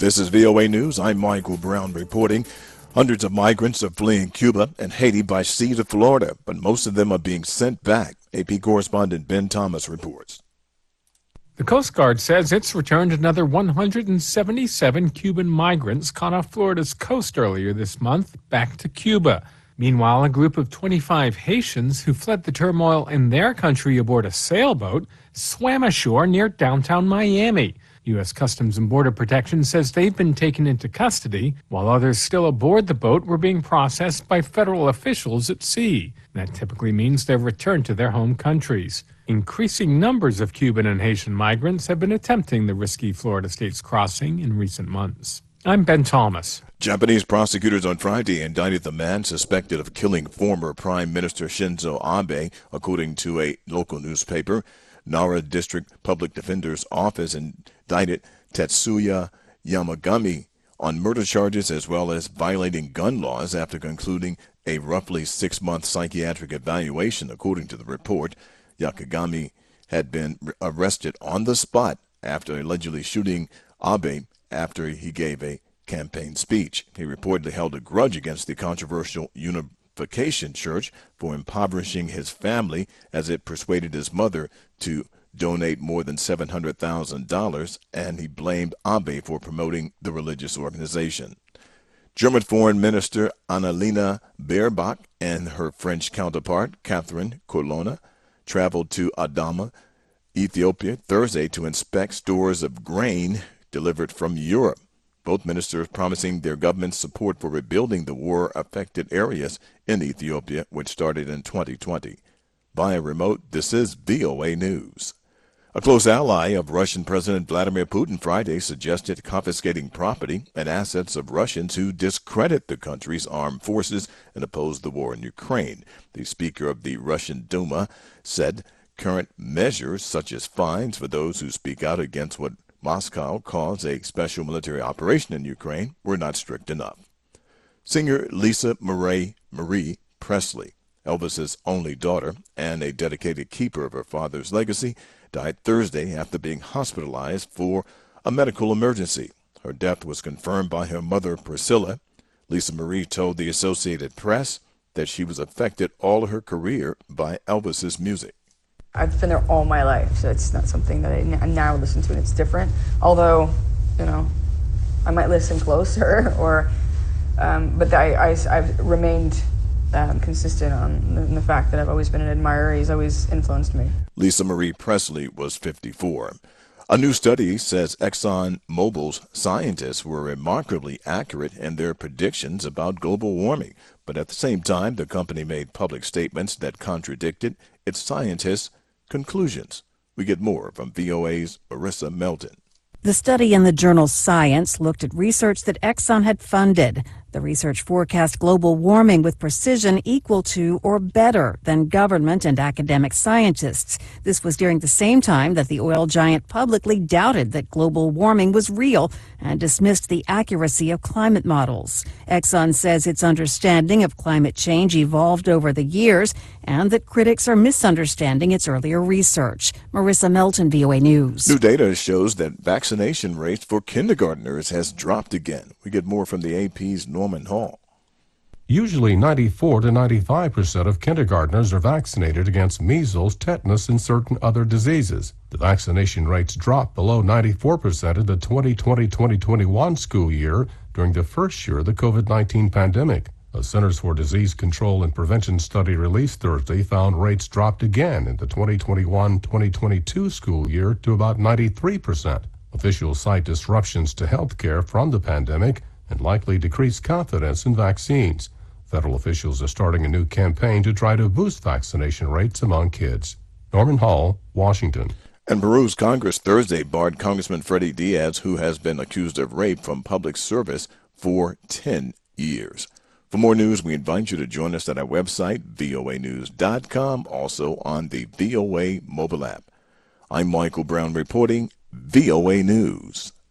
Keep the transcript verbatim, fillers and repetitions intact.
This is V O A News. I'm Michael Brown reporting. Hundreds of migrants are fleeing Cuba and Haiti by sea to Florida, but most of them are being sent back. A P correspondent Ben Thomas reports. The Coast Guard says it's returned another one hundred seventy-seven Cuban migrants caught off Florida's coast earlier this month back to Cuba. Meanwhile, a group of twenty-five Haitians who fled the turmoil in their country aboard a sailboat swam ashore near downtown Miami. U S Customs and Border Protection says they've been taken into custody, while others still aboard the boat were being processed by federal officials at sea. That typically means they're returned to their home countries. Increasing numbers of Cuban and Haitian migrants have been attempting the risky Florida States crossing in recent months. I'm Ben Thomas. Japanese prosecutors on Friday indicted the man suspected of killing former Prime Minister Shinzo Abe, according to a local newspaper. Nara District Public Defender's Office indicted Tetsuya Yamagami on murder charges as well as violating gun laws after concluding a roughly six-month psychiatric evaluation, according to the report. Yakagami had been arrested on the spot after allegedly shooting Abe after he gave a campaign speech. He reportedly held a grudge against the controversial Unification Church for impoverishing his family as it persuaded his mother to donate more than seven hundred thousand dollars, and he blamed Abe for promoting the religious organization. German Foreign Minister Annalena Baerbock and her French counterpart, Catherine Colonna, traveled to Adama, Ethiopia, Thursday to inspect stores of grain delivered from Europe. Both ministers promising their government's support for rebuilding the war-affected areas in Ethiopia, which started in twenty twenty. Via remote, this is V O A News. A close ally of Russian President Vladimir Putin Friday suggested confiscating property and assets of Russians who discredit the country's armed forces and oppose the war in Ukraine. The Speaker of the Russian Duma said current measures, such as fines for those who speak out against what Moscow calls a special military operation in Ukraine, were not strict enough. Singer Lisa Marie, Marie Presley, Elvis's only daughter and a dedicated keeper of her father's legacy, died Thursday after being hospitalized for a medical emergency. Her death was confirmed by her mother, Priscilla. Lisa Marie told the Associated Press that she was affected all her career by Elvis's music. I've been there all my life, so it's not something that I now listen to, and it's different. Although, you know, I might listen closer, or, um, but I, I, I've remained um, consistent on the, the fact that I've always been an admirer. He's always influenced me. Lisa Marie Presley was fifty-four. A new study says ExxonMobil's scientists were remarkably accurate in their predictions about global warming, but at the same time, the company made public statements that contradicted its scientists' conclusions. We get more from V O A's Marissa Melton. The study in the journal Science looked at research that Exxon had funded. The research forecast global warming with precision equal to or better than government and academic scientists. This was during the same time that the oil giant publicly doubted that global warming was real and dismissed the accuracy of climate models. Exxon says its understanding of climate change evolved over the years and that critics are misunderstanding its earlier research. Marissa Melton, V O A News. New data shows that vaccination rates for kindergartners has dropped again. We get more from the A P's Norman Hall. Usually ninety-four to ninety-five percent of kindergartners are vaccinated against measles, tetanus, and certain other diseases. The vaccination rates dropped below ninety-four percent in the twenty twenty to twenty twenty-one school year during the first year of the COVID nineteen pandemic. A Centers for Disease Control and Prevention study released Thursday found rates dropped again in the twenty twenty-one to twenty twenty-two school year to about ninety-three percent. Officials cite disruptions to health care from the pandemic and likely decreased confidence in vaccines. Federal officials are starting a new campaign to try to boost vaccination rates among kids. Norman Hall, Washington. And Peru's Congress Thursday barred Congressman Freddie Diaz, who has been accused of rape, from public service for ten years. For more news, we invite you to join us at our website, V O A news dot com, also on the V O A mobile app. I'm Michael Brown reporting V O A News.